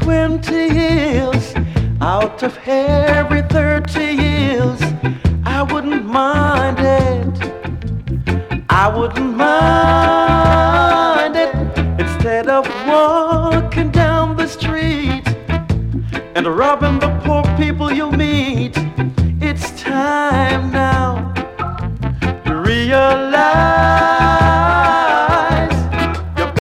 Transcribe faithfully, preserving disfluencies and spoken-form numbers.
twenty years, out of every thirty years, I wouldn't mind it. I wouldn't mind it. Instead of walking down the street and robbing the poor people you meet, it's time now to realize